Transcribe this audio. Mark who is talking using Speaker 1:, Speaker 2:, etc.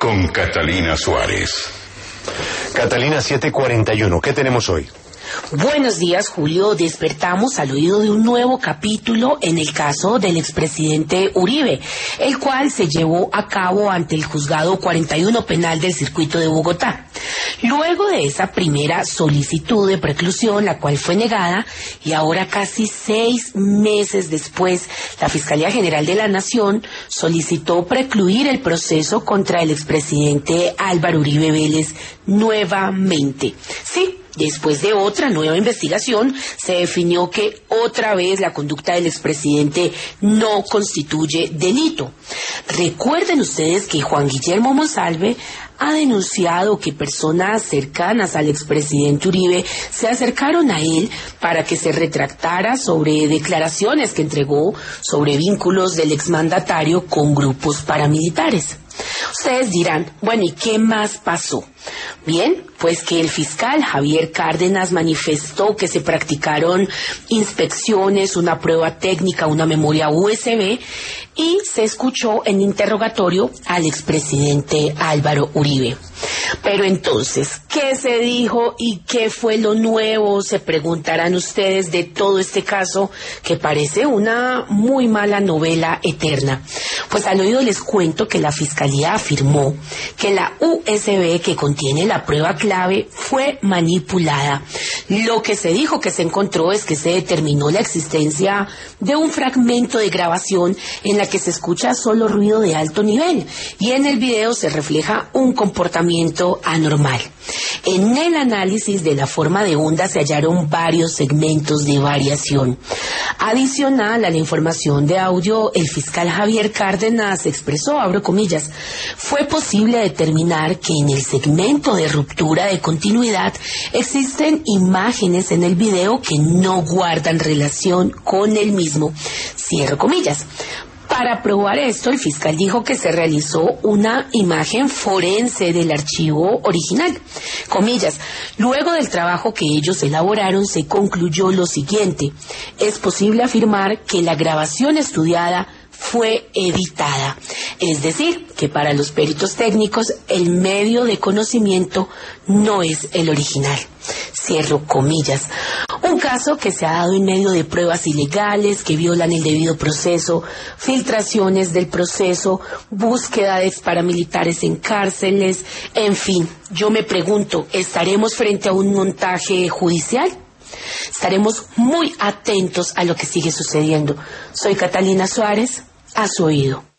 Speaker 1: con Catalina Suárez.
Speaker 2: Catalina, 7:41, ¿qué tenemos hoy?
Speaker 3: Buenos días, Julio. Despertamos al oído de un nuevo capítulo en el caso del expresidente Uribe, el cual se llevó a cabo ante el juzgado 41 penal del circuito de Bogotá. Luego de esa primera solicitud de preclusión, la cual fue negada, y ahora casi 6 meses después, la Fiscalía General de la Nación solicitó precluir el proceso contra el expresidente Álvaro Uribe Vélez nuevamente. Sí. Después de otra nueva investigación, se definió que otra vez la conducta del expresidente no constituye delito. Recuerden ustedes que Juan Guillermo Monsalve ha denunciado que personas cercanas al expresidente Uribe se acercaron a él para que se retractara sobre declaraciones que entregó sobre vínculos del exmandatario con grupos paramilitares. Ustedes dirán, bueno, ¿y qué más pasó? Bien, pues que el fiscal Javier Cárdenas manifestó que se practicaron inspecciones, una prueba técnica, una memoria USB, y se escuchó en interrogatorio al expresidente Álvaro Uribe. Pero entonces, ¿qué se dijo y qué fue lo nuevo? Se preguntarán ustedes de todo este caso que parece una muy mala novela eterna. Pues al oído les cuento que la Fiscalía afirmó que la USB que contiene la prueba clave fue manipulada. Lo que se dijo que se encontró es que se determinó la existencia de un fragmento de grabación en la que se escucha solo ruido de alto nivel y en el video se refleja un comportamiento anormal. En el análisis de la forma de onda se hallaron varios segmentos de variación. Adicional a la información de audio, el fiscal Javier Cárdenas expresó, abro comillas, fue posible determinar que en el segmento de ruptura de continuidad existen imágenes en el video que no guardan relación con el mismo, cierro comillas. Para probar esto, el fiscal dijo que se realizó una imagen forense del archivo original. Comillas, luego del trabajo que ellos elaboraron, se concluyó lo siguiente. Es posible afirmar que la grabación estudiada fue editada. Es decir, que para los peritos técnicos el medio de conocimiento no es el original. Cierro comillas. Un caso que se ha dado en medio de pruebas ilegales que violan el debido proceso, filtraciones del proceso, búsqueda de paramilitares en cárceles, en fin. Yo me pregunto, ¿estaremos frente a un montaje judicial? Estaremos muy atentos a lo que sigue sucediendo. Soy Catalina Suárez, a su oído.